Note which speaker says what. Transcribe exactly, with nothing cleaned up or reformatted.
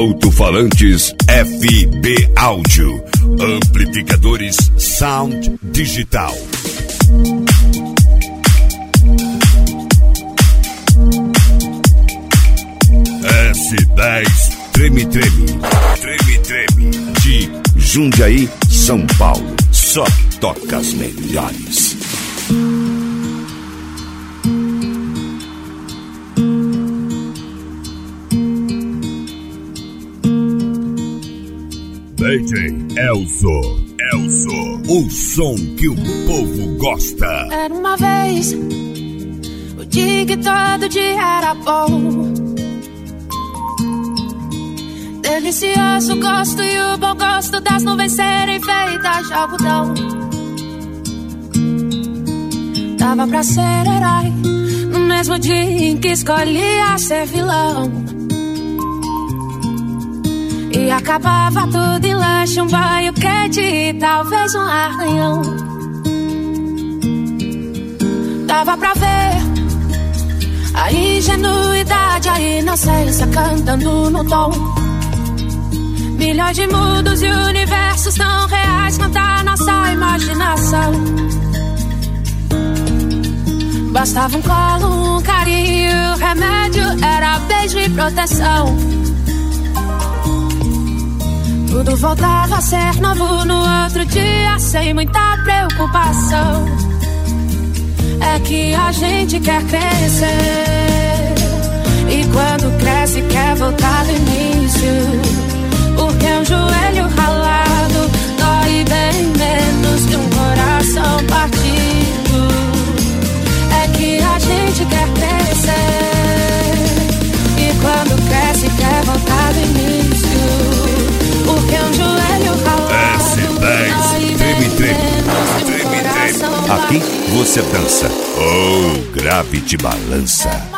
Speaker 1: Alto-falantes F B Áudio. Amplificadores Sound Digital. S dez Treme Treme. Treme Treme. De Jundiaí, São Paulo. Só toca as melhores. D J Elzo, Elzo, o som que o povo gosta.
Speaker 2: Era uma vez o dia que todo dia era bom, delicioso gosto e o bom gosto das nuvens serem feitas de algodão. Dava pra ser herói no mesmo dia em que escolhia ser vilão. E acabava tudo em lanche, um banho quente e talvez um arranhão. Dava pra ver a ingenuidade, a inocência cantando no tom. Milhões de mundos e universos tão reais quanto a nossa imaginação. Bastava um colo, um carinho, o remédio era beijo e proteção. Tudo voltava a ser novo no outro dia, sem muita preocupação. É que a gente quer crescer, e quando cresce quer voltar do início. Porque um joelho ralado dói bem menos que um coração partido. É que a gente quer crescer, e quando cresce quer voltar do início. Porque um joelho ralado
Speaker 1: S dez Treme Treme. Treme Treme. Aqui você dança. Oh, grave te balança.